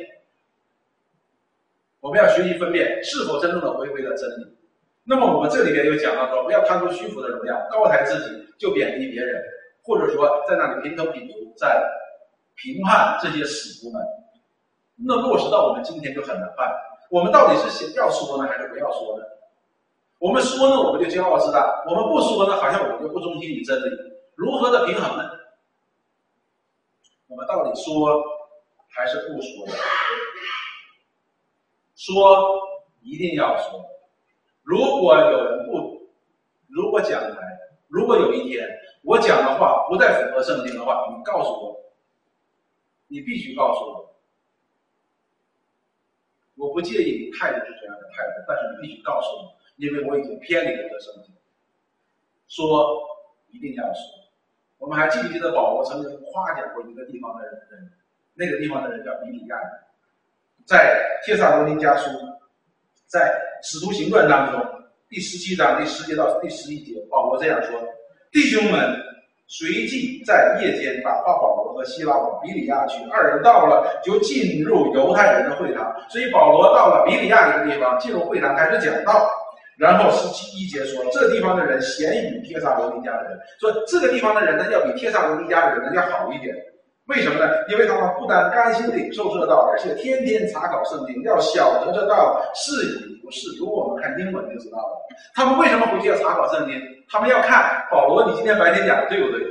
我们要学习分辨是否真正的回归了真理。那么我们这里边又讲到说，不要贪图虚浮的荣耀，高抬自己就贬低别人，或者说在那里评头品足，在评判这些使徒们。那落实到我们今天就很难办。我们到底是要说呢，还是不要说呢？我们说呢，我们就骄傲自大；我们不说呢，好像我们就不忠心于真理。如何的平衡呢？我们到底说还是不说呢？说一定要说。如果有人不，如果讲台，如果有一天我讲的话不再符合圣经的话，你告诉我，你必须告诉我。我不介意你态度是这样的态度，但是你必须告诉我，因为我已经偏离了这圣经。说一定要说。我们还记不记得保罗曾经夸奖过一个地方的人，那个地方的人叫比利亚人，在帖撒罗尼迦书，在使徒行传当中第17章第10节到第11节，保罗这样说：弟兄们，随即在夜间打发保罗和希拉往比利亚去，二人到了就进入犹太人的会堂。所以保罗到了比利亚这个地方，进入会堂开始讲道。然后11节说，这地方的人咸于帖撒罗尼迦的人，说这个地方的人呢，要比帖撒罗尼迦的人呢要好一点。为什么呢？因为他们不但甘心领受这道，而且天天查考圣经，要晓得这道是与不是。如果我们看英文就知道了。他们为什么回去要查考圣经？他们要看保罗，你今天白天讲的对不对？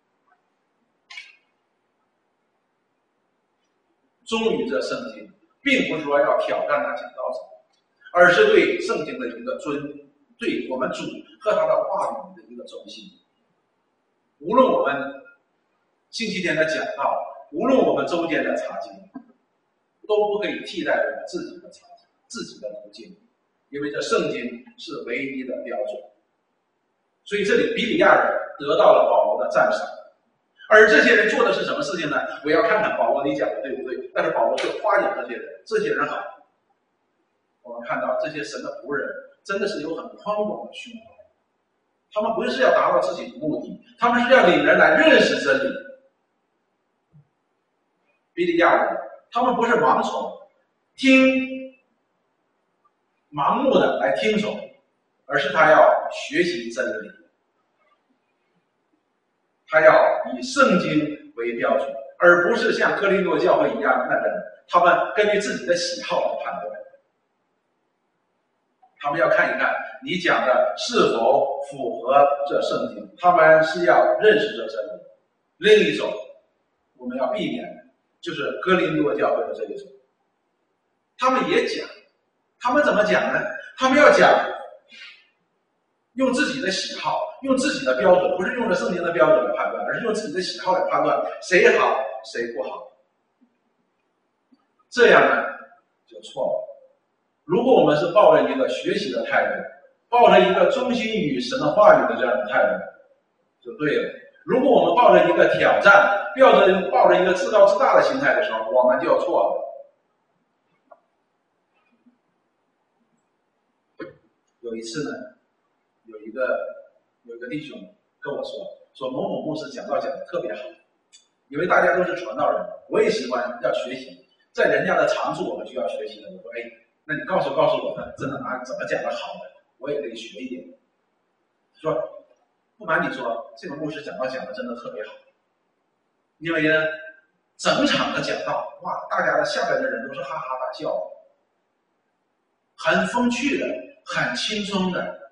忠于这圣经，并不是说要挑战他讲道者，而是对圣经的一个对我们主和他的话语的一个忠心。无论我们星期天的讲道，无论我们周间的查经，都不可以替代我们自己的查经、自己的读经，因为这圣经是唯一的标准。所以这里比利亚人得到了保罗的赞赏，而这些人做的是什么事情呢？我要看看保罗你讲的对不对，但是保罗却夸奖这些人好。我们看到这些神的仆人真的是有很宽广的胸怀，他们不是要达到自己的目的，他们是要领人来认识真理。比利亚人他们不是盲从，盲目的来听从，而是他要学习真理，他要以圣经为标准，而不是像哥林多教会一样的人，他们根据自己的喜好来判断。他们要看一看你讲的是否符合这圣经，他们是要认识这真理。另一种我们要避免的就是哥林多教会的这一种，他们也讲，他们怎么讲呢？他们要讲用自己的喜好，用自己的标准，不是用着圣经的标准来判断，而是用自己的喜好来判断谁好谁不好。这样呢就错了。如果我们是抱着一个学习的态度，抱着一个忠心于神的话语的这样的态度，就对了。如果我们抱着一个挑战，抱着一个自高自大的心态的时候，我们就错了。有一次呢，有一个弟兄跟我说某某牧师讲道讲得特别好，因为大家都是传道人，我也喜欢要学习，在人家的长处我们就要学习的。我说那你告诉我们，真的怎么讲的好的，我也可以学一点。说不瞒你说，这个牧师讲道讲的真的特别好，因为呢，整场的讲道，哇，大家的下边的人都是哈哈大笑，很风趣的，很轻松的，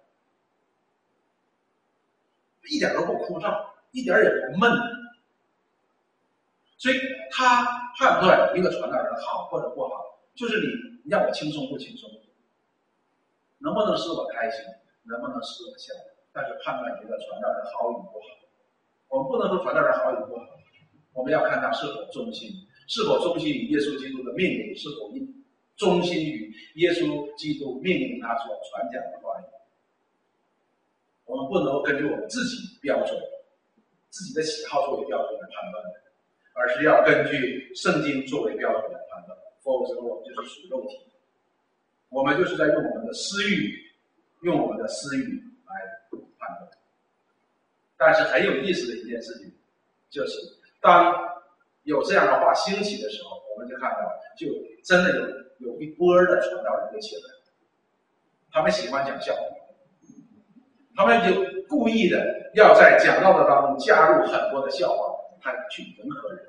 一点都不枯燥，一点也不闷。所以他判断一个传道人好或者不好，就是你让我轻松不轻松，能不能使我开心，能不能使我笑，但是判断一个传道人好与不好，我们不能说传道人好与不好，我们要看他是否忠心，是否忠心于耶稣基督的命令，是否忠心于耶稣基督命令他所传讲的话语。 不能够根据我们自己标准、自己的喜好作为标准来判断的，而是要根据圣经作为标准来判断，否则我们就是属肉体，我们就是在用我们的私欲来判断。但是很有意思的一件事情，就是当有这样的话兴起的时候，我们就看到，就真的有一波的传道人就起来了，他们喜欢讲笑话，他们就故意的要在讲道的当中加入很多的笑话，来去迎合人。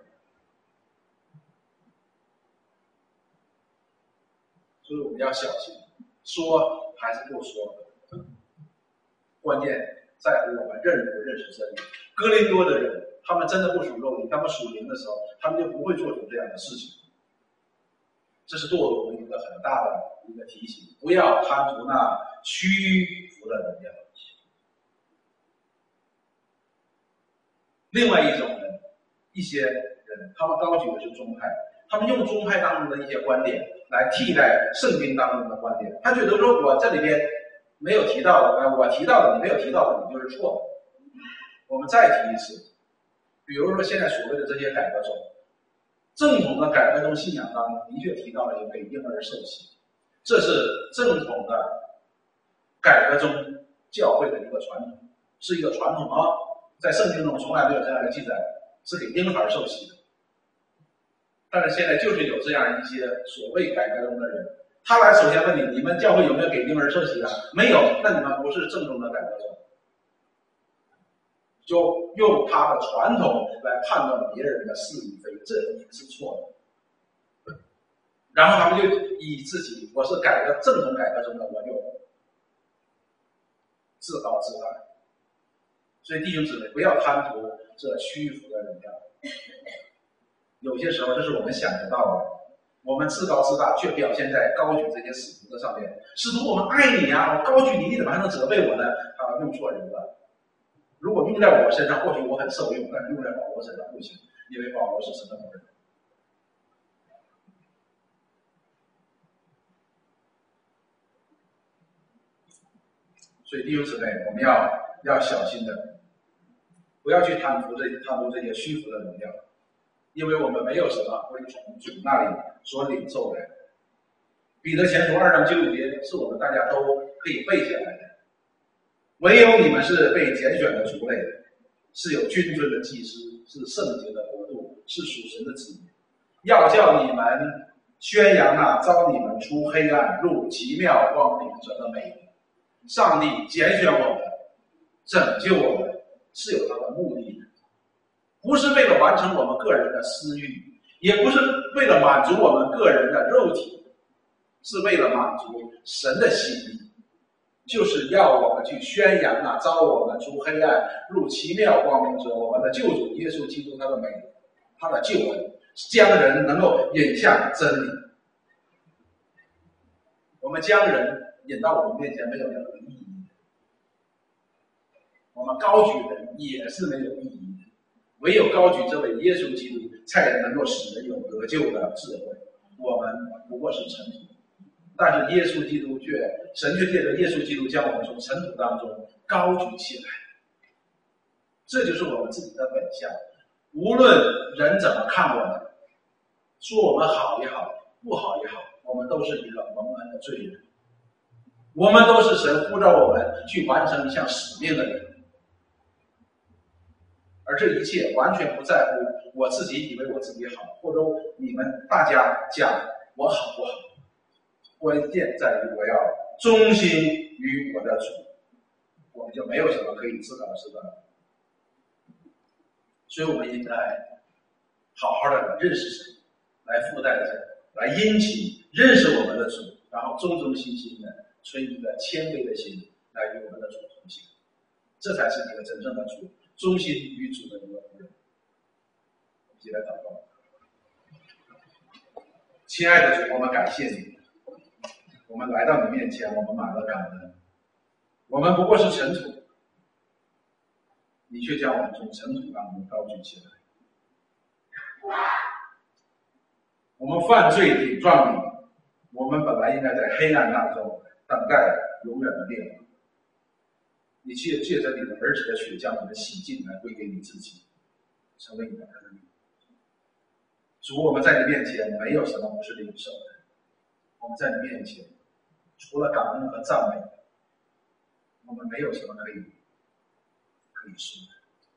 所以我们要小心，说还是不说，关键在乎我们认不认识真理。哥林多的人，他们真的不属肉体，他们属灵的时候，他们就不会做出这样的事情。这是对我们一个很大的一个提醒，不要贪图那虚浮的荣耀。另外一种人，一些人，他们高举的是宗派，他们用宗派当中的一些观点来替代圣经当中的观点。他觉得说，我这里边没有提到的，我提到的，你没有提到的，你就是错的。我们再提一次，比如说现在所谓的这些改革宗，正统的改革宗信仰当中的确提到了有给婴儿受洗，这是正统的改革宗教会的一个传统，是一个传统啊，在圣经中从来没有这样的记载，是给婴孩受洗的。但是现在就是有这样一些所谓改革宗的人，他来首先问你，你们教会有没有给婴儿受洗啊？没有，那你们不是正宗的改革宗。就用他的传统来判断别人的是与非，这也是错的。然后他们就以自己我是正统改革中的，我就自高自大。所以弟兄姊妹，不要贪图这虚浮的荣耀。有些时候这是我们想得到的，我们自高自大，却表现在高举这些使徒的上面。使徒，我们爱你啊，我高举你，你怎么还能责备我呢？他用错人了。如果用在我身上，或许我很受用，但是用在保罗身上不行，因为保罗是神的仆人。所以弟兄姊妹，我们要小心的，不要去贪图这些虚浮的荣耀，因为我们没有什么会从主那里所领受的。彼得前书2章9节是我们大家都可以背下来的。唯有你们是被拣选的族类，是有君尊的祭司，是圣洁的国度，是属神的子民。要叫你们宣扬那招你们出黑暗入奇妙光明者的美德。上帝拣选我们，拯救我们，是有他的目的的，不是为了完成我们个人的私欲，也不是为了满足我们个人的肉体，是为了满足神的心意。就是要我们去宣扬那招我们出黑暗入奇妙光明者我们的救主耶稣基督他的美德，他的救恩，将人能够引向真理。我们将人引到我们面前没有任何意义，我们高举人也是没有意义的，唯有高举这位耶稣基督才能够使人有得救的智慧。我们不过是尘土，但是耶稣基督神却借着耶稣基督将我们从尘土当中高举起来，这就是我们自己的本相。无论人怎么看我们，说我们好也好，不好也好，我们都是一个蒙恩的罪人，我们都是神呼召我们去完成一项使命的人。而这一切完全不在乎我自己以为我自己好，或者你们大家讲我好不好，关键在于我要忠心于我的主，我们就没有什么可以自高自大的。所以我们应该好好的认识神，来附带着来殷勤认识我们的主，然后忠忠心心的存一个谦卑的心来与我们的主同行，这才是一个真正的主忠心于主的一个仆人。一起来祷告。亲爱的主，我们感谢你，我们来到你面前，我们满了感恩。我们不过是尘土，你却将我们从尘土当中高举起来。我们犯罪顶撞你，我们本来应该在黑暗当中等待永远的灭亡， 你借着你的儿子的血将你的洗净来归给你自己，成为你的儿女。主，我们在你面前没有什么不是领受的，我们在你面前除了感恩和赞美，我们没有什么可以说的。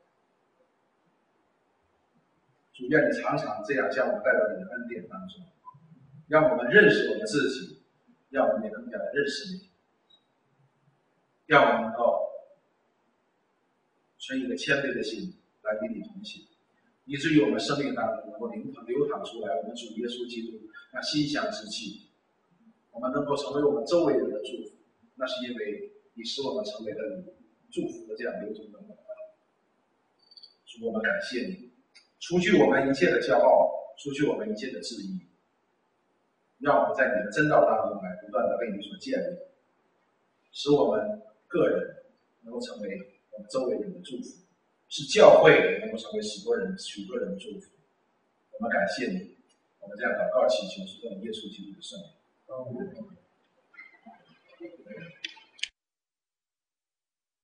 主，愿你常常这样将我们带到你的恩典当中，让我们认识我们自己，让我们也更加的认识你，让我们能够存一个谦卑的心来与你同行，以至于我们生命当中能够流淌出来我们主耶稣基督那馨香之气，我们能够成为我们周围人的祝福，那是因为你使我们成为了你祝福的这样流通的管道。主，我们感谢你，除去我们一切的骄傲，除去我们一切的质疑，让我们在你的真道当中来不断的被你所建立，使我们个人能够成为我们周围人的祝福，是教会能够成为许多人的祝福。我们感谢你，我们这样祷告祈求是奉耶稣基督的圣名。